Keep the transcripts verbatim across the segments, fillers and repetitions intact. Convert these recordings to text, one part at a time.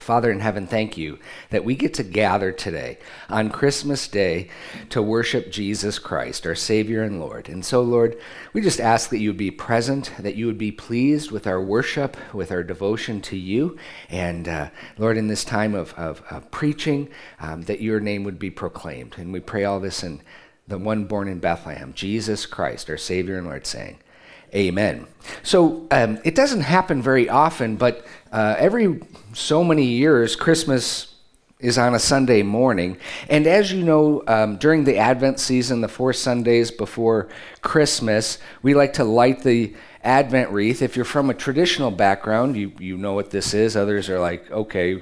Father in heaven, thank you that we get to gather today on Christmas Day to worship Jesus Christ, our Savior and Lord. And so, Lord, we just ask that you would be present, that you would be pleased with our worship, with our devotion to you. And, uh, Lord, in this time of, of, of preaching, um, that your name would be proclaimed. And we pray all this in the one born in Bethlehem, Jesus Christ, our Savior and Lord, saying, Amen. So um, it doesn't happen very often, but uh, every so many years, Christmas is on a Sunday morning. And as you know, um, during the Advent season, the four Sundays before Christmas, we like to light the Advent wreath. If you're from a traditional background, you, you know what this is. Others are like, okay,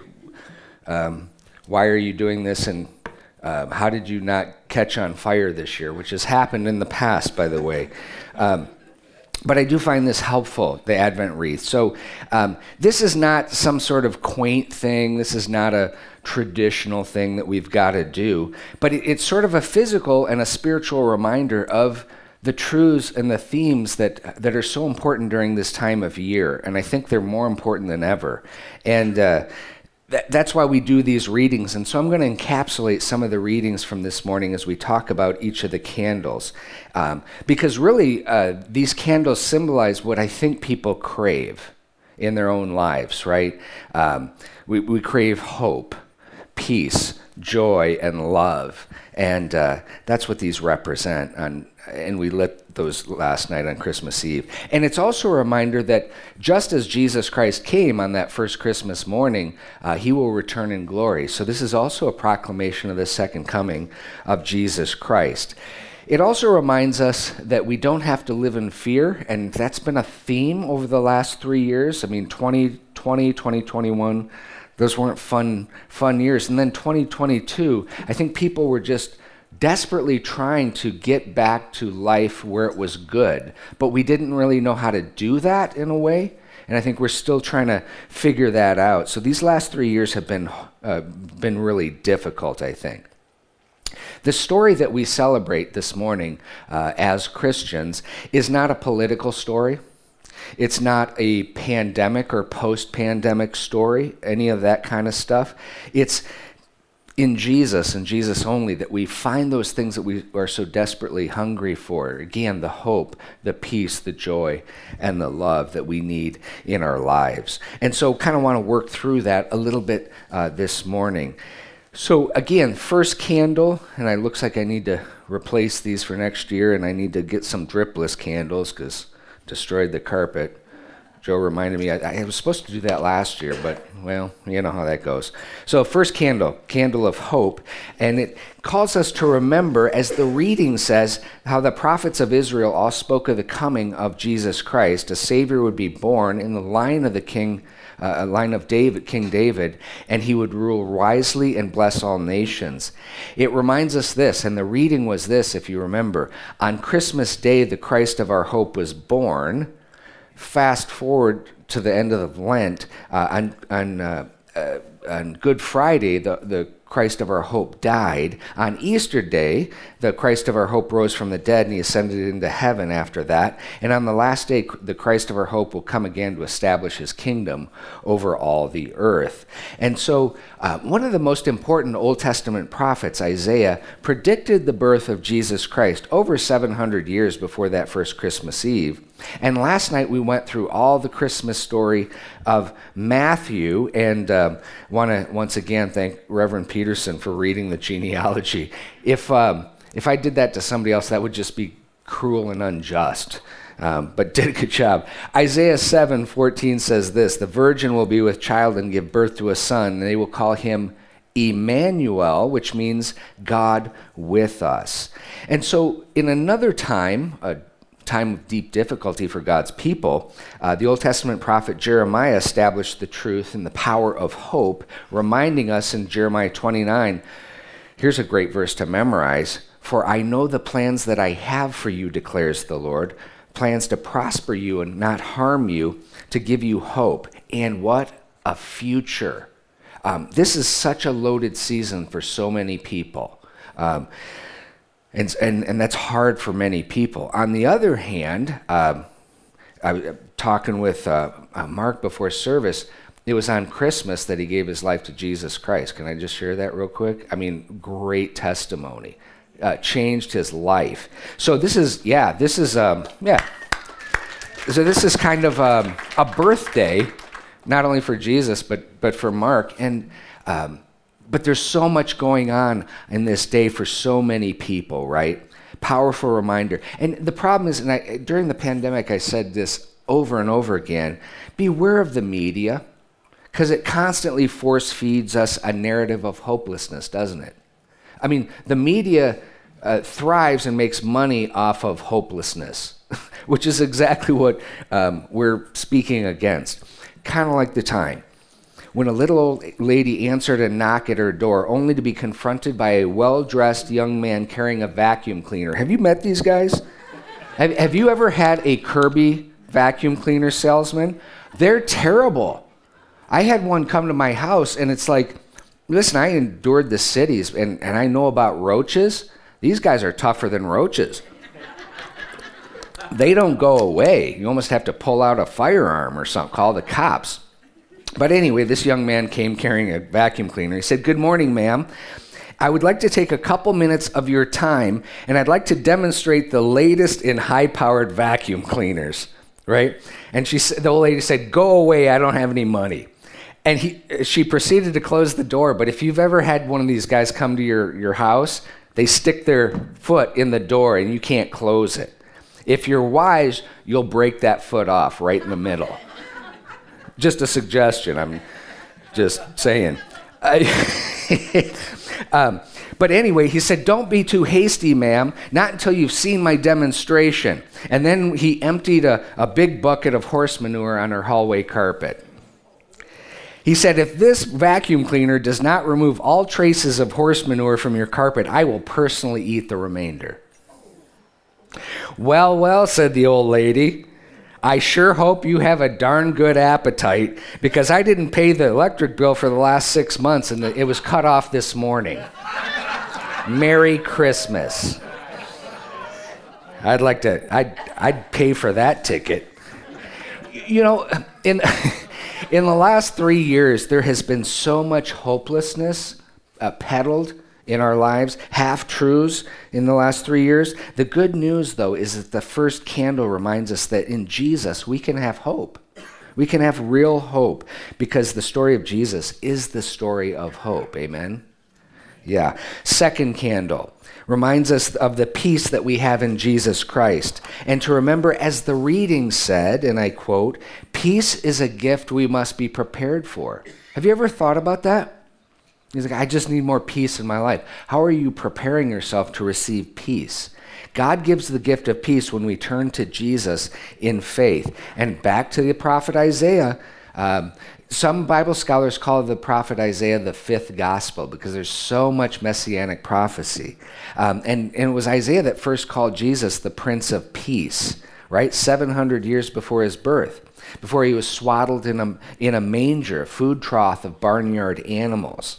um, why are you doing this? And uh, how did you not catch on fire this year? Which has happened in the past, by the way. Um, But I do find this helpful, the Advent wreath. So um, this is not some sort of quaint thing. This is not a traditional thing that we've got to do. But it, it's sort of a physical and a spiritual reminder of the truths and the themes that, that are so important during this time of year. And I think they're more important than ever. And uh, th- that's why we do these readings. And so I'm going to encapsulate some of the readings from this morning as we talk about each of the candles. Um, because really, uh, these candles symbolize what I think people crave in their own lives, right? Um, we, we crave hope, peace, joy, and love. And uh, that's what these represent. On, and we lit those last night on Christmas Eve. And it's also a reminder that just as Jesus Christ came on that first Christmas morning, uh, he will return in glory. So this is also a proclamation of the second coming of Jesus Christ. It also reminds us that we don't have to live in fear, and that's been a theme over the last three years. I mean, twenty twenty, twenty twenty-one, those weren't fun, fun years. And then twenty twenty-two, I think people were just desperately trying to get back to life where it was good, but we didn't really know how to do that in a way. And I think we're still trying to figure that out. So these last three years have been uh, been really difficult, I think. The story that we celebrate this morning uh, as Christians is not a political story. It's not a pandemic or post-pandemic story, any of that kind of stuff. It's in Jesus and Jesus only that we find those things that we are so desperately hungry for. Again, the hope, the peace, the joy, and the love that we need in our lives. And so kind of want to work through that a little bit uh, this morning. So again, first candle, and it looks like I need to replace these for next year, and I need to get some dripless candles because destroyed the carpet. Joe reminded me, I, I was supposed to do that last year, but, well, you know how that goes. So first candle, candle of hope, and it calls us to remember, as the reading says, how the prophets of Israel all spoke of the coming of Jesus Christ. A Savior would be born in the line of the king, uh, a line of David, King David, and he would rule wisely and bless all nations. It reminds us this, and the reading was this, if you remember. On Christmas Day, the Christ of our hope was born. Fast forward to the end of Lent, uh, on, on, uh, uh, on Good Friday, the, the Christ of our hope died. On Easter Day, the Christ of our hope rose from the dead, and he ascended into heaven after that. And on the last day, the Christ of our hope will come again to establish his kingdom over all the earth. And so uh, one of the most important Old Testament prophets, Isaiah, predicted the birth of Jesus Christ over seven hundred years before that first Christmas Eve. And last night we went through all the Christmas story of Matthew, and um, want to once again thank Reverend Peterson for reading the genealogy. If um, if I did that to somebody else, that would just be cruel and unjust. Um, but did a good job. Isaiah seven fourteen says this: "The virgin will be with child and give birth to a son, and they will call him Emmanuel," which means God with us. And so, in another time, a time of deep difficulty for God's people, uh, the Old Testament prophet Jeremiah established the truth and the power of hope, reminding us in Jeremiah twenty-nine, here's a great verse to memorize, "For I know the plans that I have for you, declares the Lord, plans to prosper you and not harm you, to give you hope." And what a future. Um, this is such a loaded season for so many people. Um, And, and and that's hard for many people. On the other hand, um, I was talking with uh, uh, Mark before service, it was on Christmas that he gave his life to Jesus Christ. Can I just share that real quick? I mean, great testimony. Uh, changed his life. So this is, yeah, this is, um, yeah. So this is kind of um, a birthday, not only for Jesus, but but for Mark. And um, but there's so much going on in this day for so many people, right? Powerful reminder. And the problem is, and I, during the pandemic, I said this over and over again, beware of the media, because it constantly force feeds us a narrative of hopelessness, doesn't it? I mean, the media uh, thrives and makes money off of hopelessness, which is exactly what um, we're speaking against. Kind of like the time when a little old lady answered a knock at her door only to be confronted by a well-dressed young man carrying a vacuum cleaner. Have you met these guys? have, have you ever had a Kirby vacuum cleaner salesman? They're terrible. I had one come to my house, and it's like, listen, I endured the cities, and, and I know about roaches. These guys are tougher than roaches. They don't go away. You almost have to pull out a firearm or something, call the cops. But anyway, this young man came carrying a vacuum cleaner. He said, "Good morning, ma'am. I would like to take a couple minutes of your time, and I'd like to demonstrate the latest in high-powered vacuum cleaners," right? And she, the old lady said, "Go away, I don't have any money." And he, she proceeded to close the door. But if you've ever had one of these guys come to your, your house, they stick their foot in the door, and you can't close it. If you're wise, you'll break that foot off right in the middle. Just a suggestion, I'm just saying. um, but anyway, he said, "Don't be too hasty, ma'am, not until you've seen my demonstration." And then he emptied a, a big bucket of horse manure on her hallway carpet. He said, "If this vacuum cleaner does not remove all traces of horse manure from your carpet, I will personally eat the remainder." "Well, well," said the old lady, "I sure hope you have a darn good appetite, because I didn't pay the electric bill for the last six months and it was cut off this morning. Merry Christmas." I'd like to, I'd, I'd pay for that ticket. You know, in, in the last three years, there has been so much hopelessness uh, peddled in our lives, half-truths in the last three years. The good news, though, is that the first candle reminds us that in Jesus we can have hope. We can have real hope, because the story of Jesus is the story of hope. Amen? Yeah. Second candle reminds us of the peace that we have in Jesus Christ. And to remember, as the reading said, and I quote, "Peace is a gift we must be prepared for." Have you ever thought about that? He's like, "I just need more peace in my life." How are you preparing yourself to receive peace? God gives the gift of peace when we turn to Jesus in faith. And back to the prophet Isaiah, um, some Bible scholars call the prophet Isaiah the fifth gospel, because there's so much messianic prophecy. Um, and, and it was Isaiah that first called Jesus the Prince of Peace, right? seven hundred years before his birth, before he was swaddled in a, in a manger, a food trough of barnyard animals.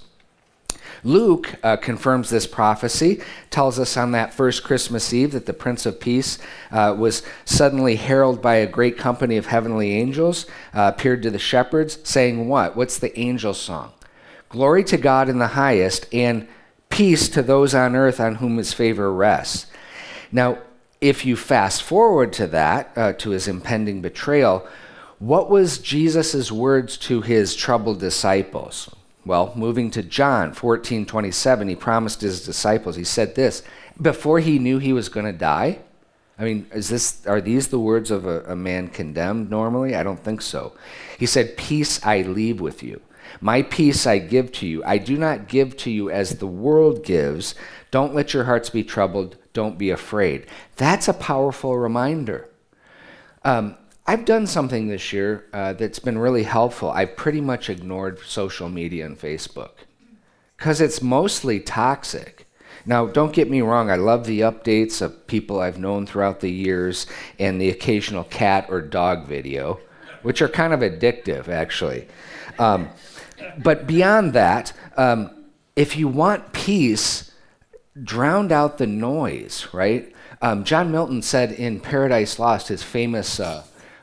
Luke uh, confirms this prophecy, tells us on that first Christmas Eve that the Prince of Peace uh, was suddenly heralded by a great company of heavenly angels, uh, appeared to the shepherds, saying what? What's the angel song? "Glory to God in the highest, and peace to those on earth on whom his favor rests." Now, if you fast forward to that, uh, to his impending betrayal, what was Jesus' words to his troubled disciples? Well, moving to John fourteen twenty-seven, he promised his disciples, he said this, before he knew he was going to die. I mean, is this, are these the words of a, a man condemned normally? I don't think so. He said, "Peace I leave with you. My peace I give to you. I do not give to you as the world gives. Don't let your hearts be troubled. Don't be afraid." That's a powerful reminder. Um, I've done something this year uh, that's been really helpful. I've pretty much ignored social media and Facebook because it's mostly toxic. Now, don't get me wrong. I love the updates of people I've known throughout the years and the occasional cat or dog video, which are kind of addictive, actually. Um, but beyond that, um, if you want peace, drown out the noise, right? Um, John Milton said in Paradise Lost, his famous uh,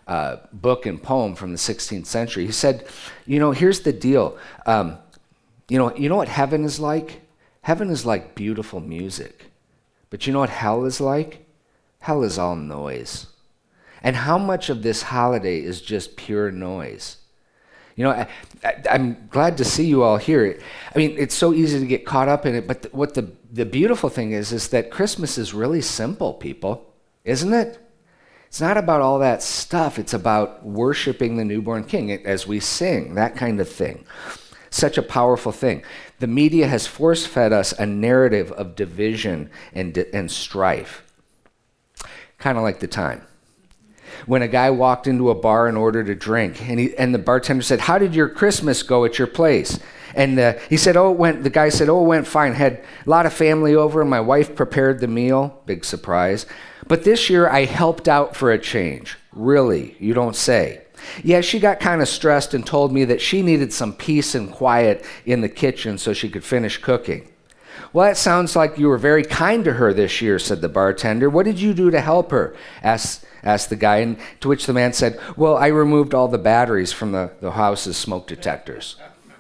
uh, book and poem from the sixteenth century. He said, you know, here's the deal. Um, you know, you know what heaven is like? Heaven is like beautiful music. But you know what hell is like? Hell is all noise. And how much of this holiday is just pure noise? You know, I, I, I'm glad to see you all here. I mean, it's so easy to get caught up in it, but the, what the, the beautiful thing is, is that Christmas is really simple, people, isn't it? It's not about all that stuff. It's about worshiping the newborn king as we sing, that kind of thing. Such a powerful thing. The media has force-fed us a narrative of division and, and strife, kind of like the time when a guy walked into a bar and ordered a drink, and he and the bartender said, "How did your Christmas go at your place?" And uh, he said, "Oh, it went." The guy said, "Oh, it went fine. Had a lot of family over, and my wife prepared the meal." Big surprise. "But this year I helped out for a change." "Really? You don't say." "Yeah, she got kind of stressed and told me that she needed some peace and quiet in the kitchen so she could finish cooking." "Well, that sounds like you were very kind to her this year," said the bartender. "What did you do to help her?" asked, asked the guy, and to which the man said, "Well, I removed all the batteries from the, the house's smoke detectors."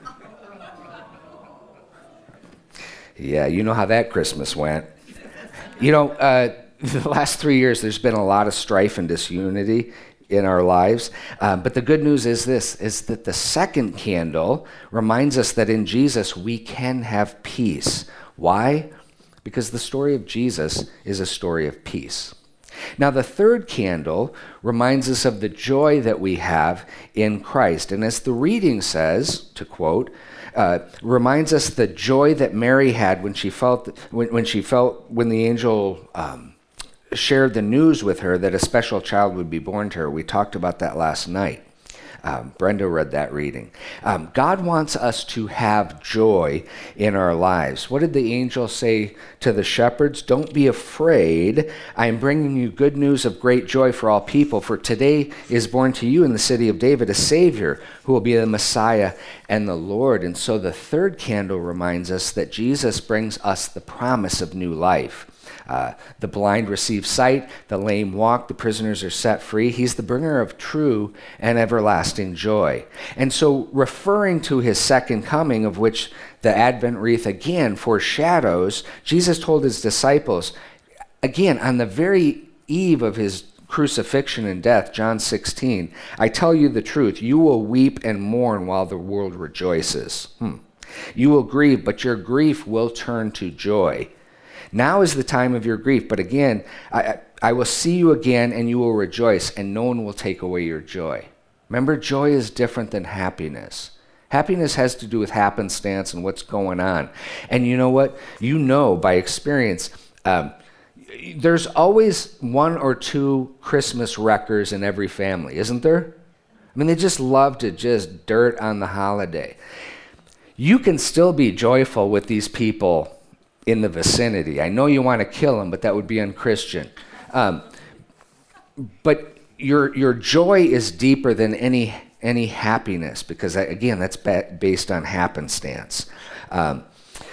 Yeah, you know how that Christmas went. You know, uh, the last three years, there's been a lot of strife and disunity in our lives. Um, but the good news is this, is that the second candle reminds us that in Jesus we can have peace. Why? Because the story of Jesus is a story of peace. Now, the third candle reminds us of the joy that we have in Christ. And as the reading says, to quote, uh, reminds us the joy that Mary had when she felt, when, when she felt, when the angel um, shared the news with her that a special child would be born to her. We talked about that last night. Um, Brenda read that reading. Um, God wants us to have joy in our lives. What did the angel say to the shepherds? "Don't be afraid. I am bringing you good news of great joy for all people. For today is born to you in the city of David a Savior who will be the Messiah and the Lord." And so the third candle reminds us that Jesus brings us the promise of new life. Uh, the blind receive sight, the lame walk, the prisoners are set free. He's the bringer of true and everlasting joy. And so, referring to his second coming, of which the Advent wreath again foreshadows, Jesus told his disciples, again, on the very eve of his crucifixion and death, John sixteen, "I tell you the truth, you will weep and mourn while the world rejoices. Hmm. You will grieve, but your grief will turn to joy. Now is the time of your grief, but again, I, I will see you again and you will rejoice, and no one will take away your joy." Remember, joy is different than happiness. Happiness has to do with happenstance and what's going on. And you know what? You know by experience, um, there's always one or two Christmas wreckers in every family, isn't there? I mean, they just love to just dirt on the holiday. You can still be joyful with these people in the vicinity. I know you want to kill them, but that would be unchristian. Um, but your your joy is deeper than any any happiness, because again, that's ba- based on happenstance. Um,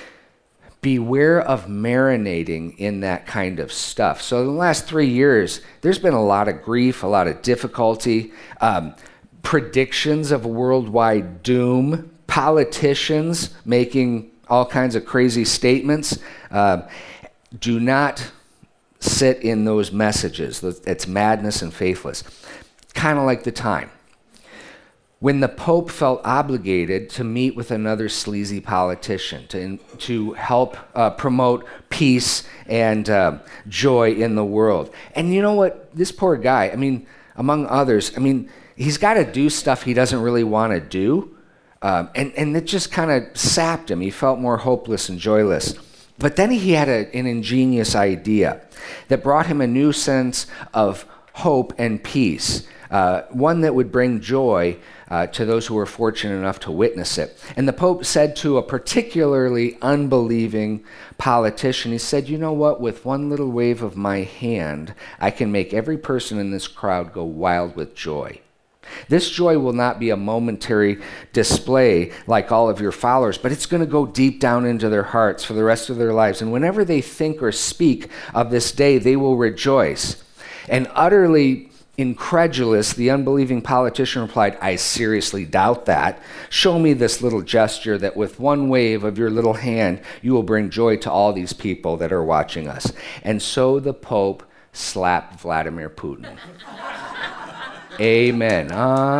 beware of marinating in that kind of stuff. So in the last three years, there's been a lot of grief, a lot of difficulty, um, predictions of worldwide doom, politicians making all kinds of crazy statements. Uh, do not sit in those messages. It's madness and faithless. Kind of like the time when the Pope felt obligated to meet with another sleazy politician to, to help uh, promote peace and uh, joy in the world. And you know what? This poor guy, I mean, among others, I mean, he's got to do stuff he doesn't really want to do. Um, and, and it just kind of sapped him. He felt more hopeless and joyless. But then he had a, an ingenious idea that brought him a new sense of hope and peace, uh, one that would bring joy uh, to those who were fortunate enough to witness it. And the Pope said to a particularly unbelieving politician, he said, "You know what? With one little wave of my hand, I can make every person in this crowd go wild with joy. This joy will not be a momentary display like all of your followers, but it's going to go deep down into their hearts for the rest of their lives. And whenever they think or speak of this day, they will rejoice." And utterly Incredulous, the unbelieving politician replied, I seriously doubt that. Show me this little gesture that with one wave of your little hand, you will bring joy to all these people that are watching us. And so the Pope slapped Vladimir Putin. Amen.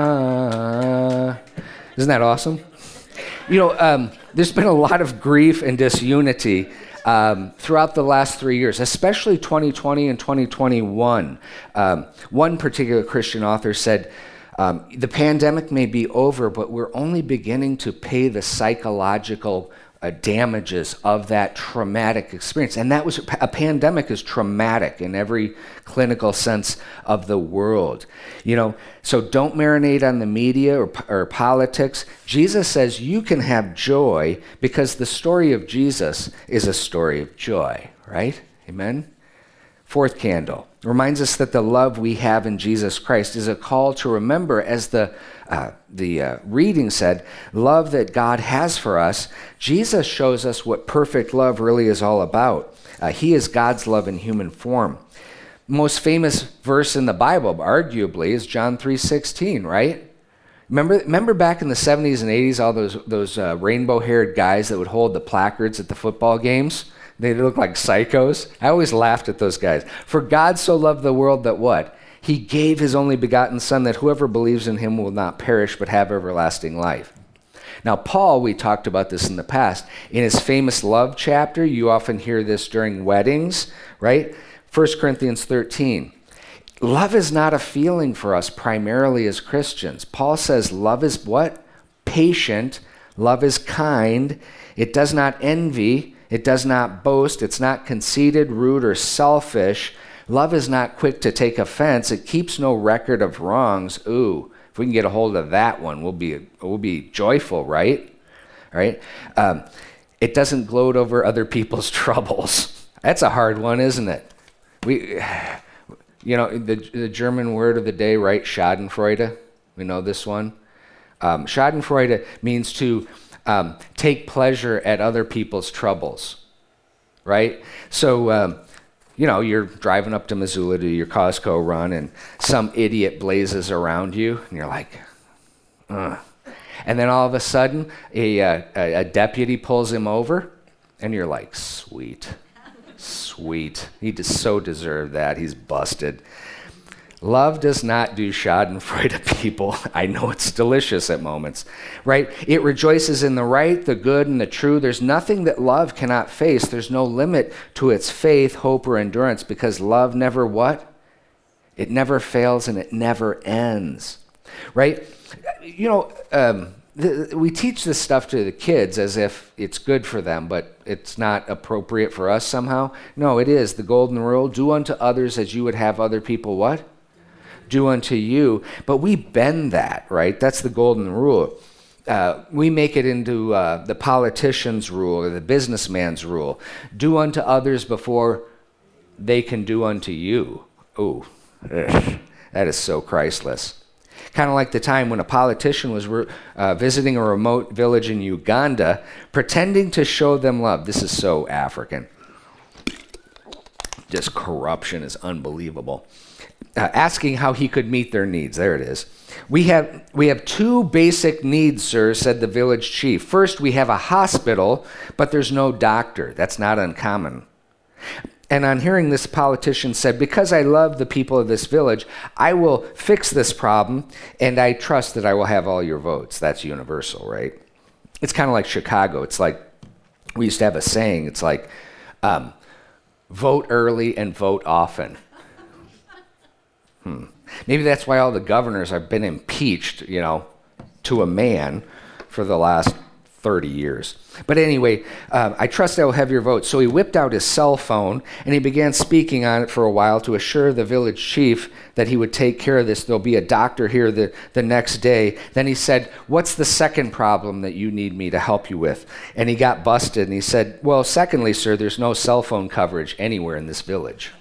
Uh, isn't that awesome? You know, um, there's been a lot of grief and disunity um, throughout the last three years, especially twenty twenty and twenty twenty-one. Um, one particular Christian author said, um, the pandemic may be over, but we're only beginning to pay the psychological uh, damages of that traumatic experience. And that was, a pandemic is traumatic in every clinical sense of the word. You know, so don't marinate on the media or, or politics. Jesus says you can have joy because the story of Jesus is a story of joy, right? Amen? Fourth candle reminds us that the love we have in Jesus Christ is a call to remember, as the uh, the uh, reading said, love that God has for us. Jesus shows us what perfect love really is all about. Uh, he is God's love in human form. Most famous verse in the Bible, arguably, is John three sixteen, right? Remember, remember back in the seventies and eighties, all those those uh, rainbow-haired guys that would hold the placards at the football games? They look like psychos. I always laughed at those guys. For God so loved the world that what? He gave his only begotten Son, that whoever believes in him will not perish but have everlasting life. Now, Paul, we talked about this in the past. In his famous love chapter, you often hear this during weddings, right? First Corinthians thirteen. Love is not a feeling for us primarily as Christians. Paul says love is what? Patient. Love is kind. It does not envy. It does not boast. It's not conceited, rude, or selfish. Love is not quick to take offense. It keeps no record of wrongs. Ooh, if we can get a hold of that one, we'll be we'll be joyful, right? Right? Um, it doesn't gloat over other people's troubles. That's a hard one, isn't it? We, you know, the the German word of the day, right? Schadenfreude. We know this one. Um, Schadenfreude means to Um, take pleasure at other people's troubles, right? So, um, you know, you're driving up to Missoula to your Costco run, and some idiot blazes around you, and you're like, ugh. And then all of a sudden, a, uh, a, a deputy pulls him over, and you're like, sweet, sweet. He just so deserved that. He's busted. Love does not do schadenfreude, people. I know it's delicious at moments, right? It rejoices in the right, the good, and the true. There's nothing that love cannot face. There's no limit to its faith, hope, or endurance, because love never what? It never fails and it never ends, right? You know, um, the, we teach this stuff to the kids as if it's good for them, but it's not appropriate for us somehow. No, it is. The golden rule, do unto others as you would have other people what? Do unto you. But we bend that, right? That's the golden rule. Uh, we make it into uh, the politician's rule or the businessman's rule. Do unto others before they can do unto you. Ooh, ugh, that is so Christless. Kind of like the time when a politician was re- uh, visiting a remote village in Uganda, pretending to show them love. This is so African. Just corruption is unbelievable. Uh, asking how he could meet their needs. There it is. We have we have two basic needs, sir, said the village chief. First, we have a hospital, but there's no doctor. That's not uncommon. And on hearing this, politician said, because I love the people of this village, I will fix this problem, and I trust that I will have all your votes. That's universal, right? It's kind of like Chicago. It's like, we used to have a saying, it's like, um, vote early and vote often. Hmm. Maybe that's why all the governors have been impeached, you know, to a man for the last thirty years. But anyway, uh, I trust I will have your vote. So he whipped out his cell phone, and he began speaking on it for a while to assure the village chief that he would take care of this. There'll be a doctor here the, the next day. Then he said, what's the second problem that you need me to help you with? And he got busted, and he said, well, secondly, sir, there's no cell phone coverage anywhere in this village.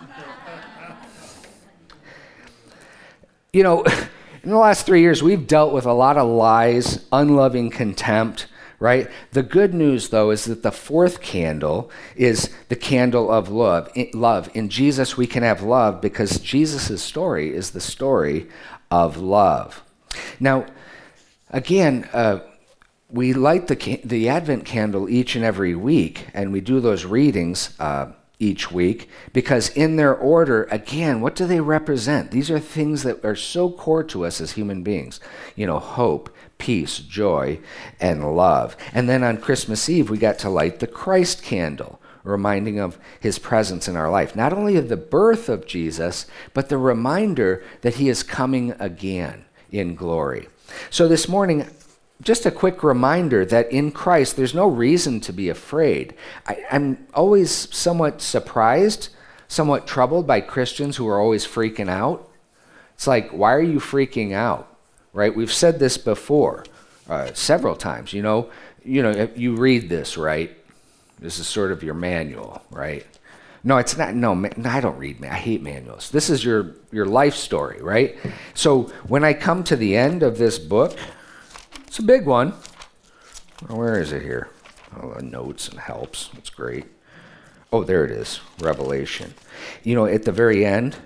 You know, in the last three years, we've dealt with a lot of lies, unloving contempt, right? The good news, though, is that the fourth candle is the candle of love. In, love. In Jesus, we can have love because Jesus' story is the story of love. Now, again, uh, we light the, the Advent candle each and every week, and we do those readings uh, each week because in their order, again, what do they represent? These are things that are so core to us as human beings. You know, hope, peace, joy, and love. And then on Christmas Eve, we got to light the Christ candle, reminding of his presence in our life. Not only of the birth of Jesus, but the reminder that he is coming again in glory. So this morning, just a quick reminder that in Christ, there's no reason to be afraid. I, I'm always somewhat surprised, somewhat troubled by Christians who are always freaking out. It's like, why are you freaking out, right? We've said this before uh, several times. You know, you know, you read this, right? This is sort of your manual, right? No, it's not. No, no, I don't read. I hate manuals. This is your, your life story, right? So when I come to the end of this book, it's a big one. Where is it here? Oh, the notes and helps. That's great. Oh, there it is. Revelation. You know, at the very end,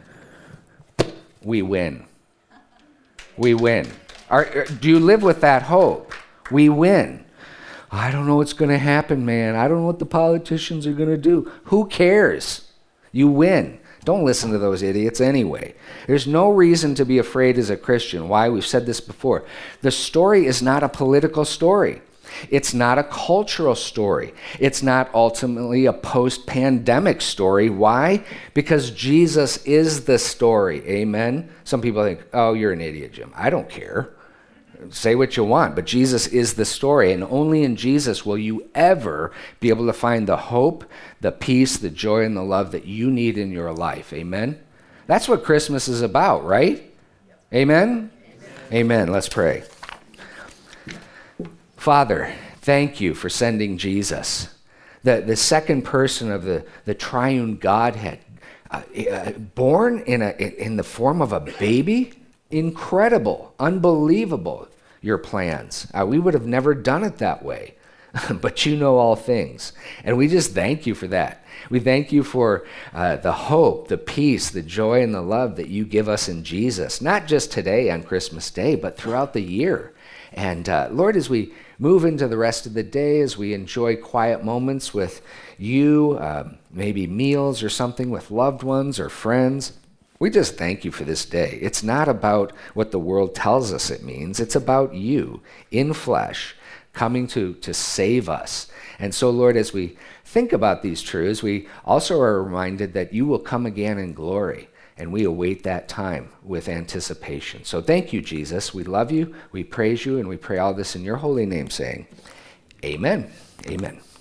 we win. We win. Are, do you live with that hope? We win. I don't know what's going to happen, man. I don't know what the politicians are going to do. Who cares? You win. Don't listen to those idiots anyway. There's no reason to be afraid as a Christian. Why? We've said this before. The story is not a political story. It's not a cultural story. It's not ultimately a post-pandemic story. Why? Because Jesus is the story. Amen? Some people think, oh, you're an idiot, Jim. I don't care. Say what you want, but Jesus is the story, and only in Jesus will you ever be able to find the hope, the peace, the joy, and the love that you need in your life. Amen? That's what Christmas is about, right? Amen? Amen. Amen. Let's pray. Father, thank you for sending Jesus, the, the second person of the, the triune Godhead, uh, uh, born in, a, in the form of a baby. Incredible, unbelievable, your plans. Uh, we would have never done it that way, but you know all things. And we just thank you for that. We thank you for uh, the hope, the peace, the joy, and the love that you give us in Jesus, not just today on Christmas Day, but throughout the year. And uh, Lord, as we move into the rest of the day, as we enjoy quiet moments with you, uh, maybe meals or something with loved ones or friends, we just thank you for this day. It's not about what the world tells us it means. It's about you in flesh coming to, to save us. And so, Lord, as we think about these truths, we also are reminded that you will come again in glory, and we await that time with anticipation. So thank you, Jesus. We love you, we praise you, and we pray all this in your holy name, saying, Amen. Amen.